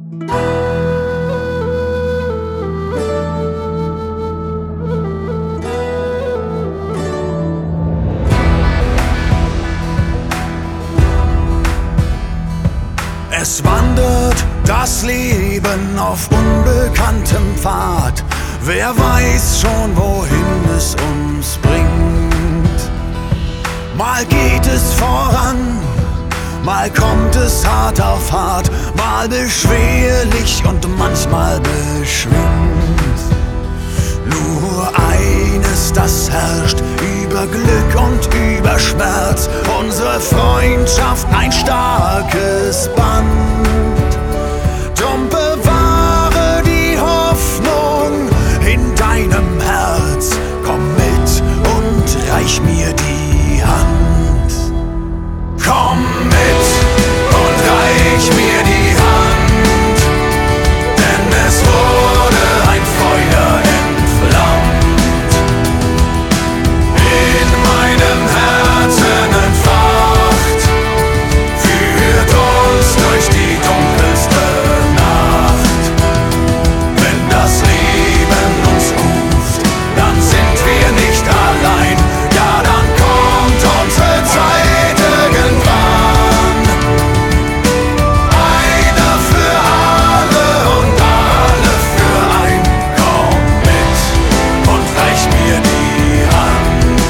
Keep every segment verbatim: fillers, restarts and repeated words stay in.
Es wandert das Leben auf unbekanntem Pfad. Wer weiß schon, wohin es uns bringt. Mal geht es voran, mal kommt es hart auf hart, mal beschwerlich und manchmal beschwingt. Nur eines, das herrscht über Glück und über Schmerz, unsere Freundschaft ein starkes Band. Drum bewahre die Hoffnung in deinem Herz, komm mit und reich mir die Hand. Komm mit und reich mir die Hand, denn es wurde ein Feuer entflammt, in meinem Herzen entfacht, führt uns durch die dunkelste Nacht. Wenn das Leben uns ruft, dann sind wir nicht allein, ja, dann kommt unsere Zeit irgendwann. Einer für alle und alle für ein, komm mit und reich mir die Hand.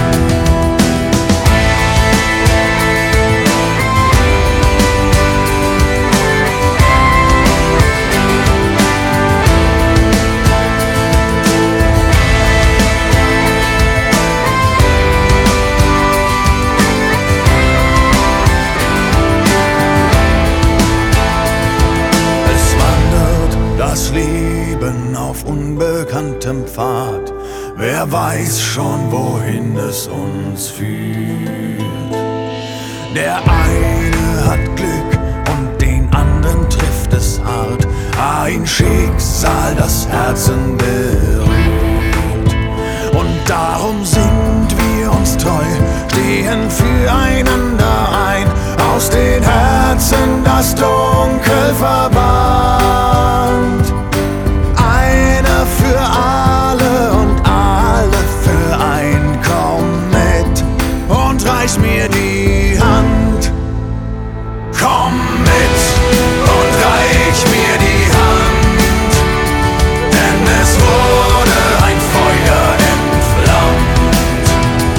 Es wandert das Leben auf unbekanntem Pfad. Wer weiß schon, wohin es uns führt. Der eine hat Glück und den anderen trifft es hart. Ein Schicksal, das Herzen berührt. Und darum sind wir uns treu, stehen füreinander ein, aus den Herzen das Dunkel verbannt. Einer für alle und alle für ein, komm mit und reich mir die Hand. Komm mit und reich mir die Hand, denn es wurde ein Feuer entflammt,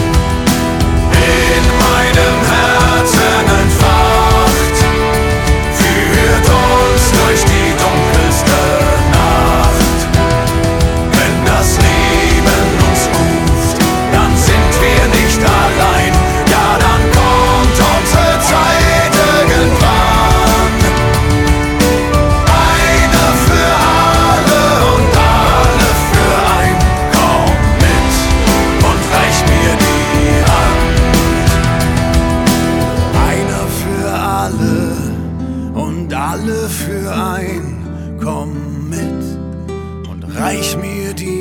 in meinem Herzen entfacht, führt uns durch die dunkelste Nacht. Wenn das Leben uns ruft, dann sind wir nicht allein, ja, dann kommt unsere Zeit irgendwann. Einer für alle und alle für ein, komm mit und reich mir die Hand. Einer für alle und alle für ein, komm mit und reich mir die